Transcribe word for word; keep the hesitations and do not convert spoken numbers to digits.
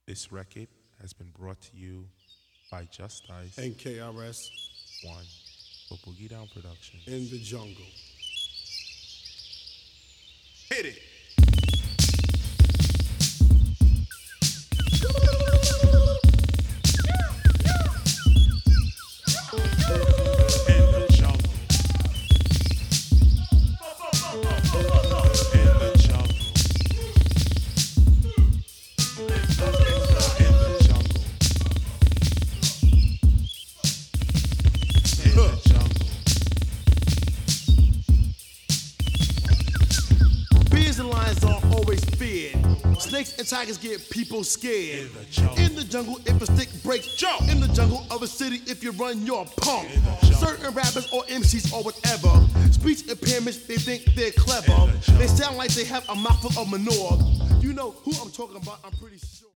This record has been brought to you by Just Ice and K R S One for Boogie Down Productions. in the jungle. Hit it! Bears and lions are always feared. Snakes and tigers get people scared. In the jungle, In the jungle if a stick breaks, jump. In the jungle of a city, if you run, you're a punk. Certain rappers or M Cs or whatever, speech impairments, they think they're clever. the They sound like they have a mouthful of manure. You know who I'm talking about, I'm pretty sure.